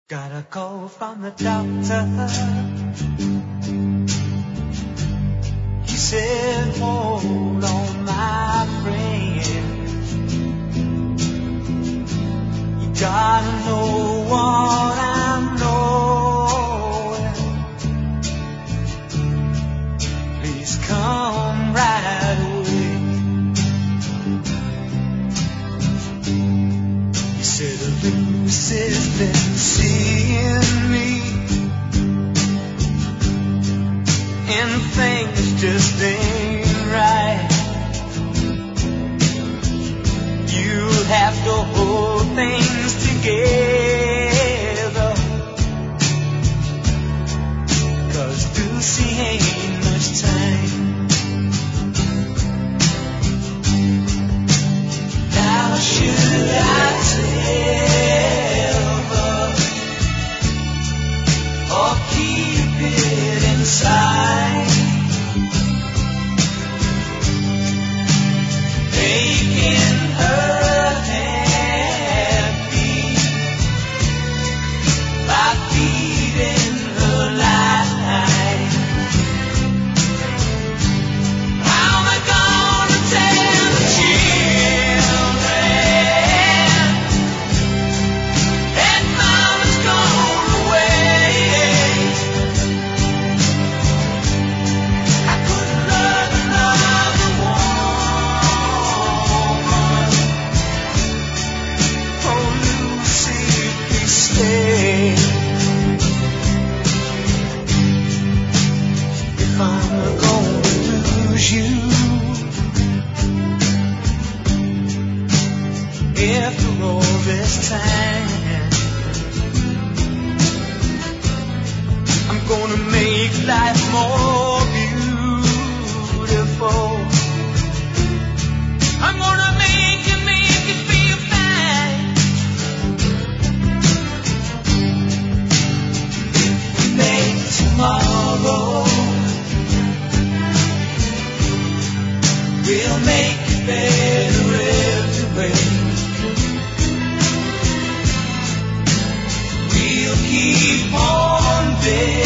Got a call from the doctor. He said, hold on, my friend. You gotta know what I'm knowing. Please come right away. He said, Lucy's been seeing me, and things just ain't right. You'll have to hold things together, 'cause Lucy ain't much time. How should I tell her, or keep it inside? Making her happy by feeding her life. How am I gonna tell the children that mama's gone away? I couldn't love another woman. Oh, Lucy, please stay. If I'm gonna lose you, after all this time, I'm gonna make life more beautiful. I'm gonna make it feel fine. Make tomorrow, we'll make it better every way. We'll keep on there.